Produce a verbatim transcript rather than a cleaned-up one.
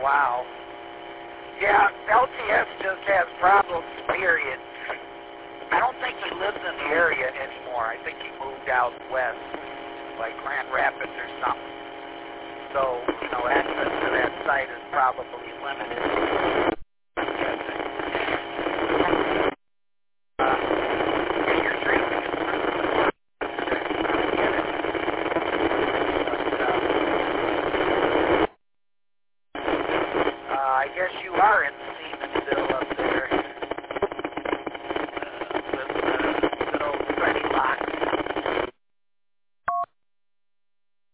wow. Yeah, L T S just has problems, period. I don't think he lives in the area anymore. I think he moved out west, like Grand Rapids or something. So, you know, access to that site is probably limited. Uh, yeah, you're drinking. Uh, I guess you are in Siemensville up there.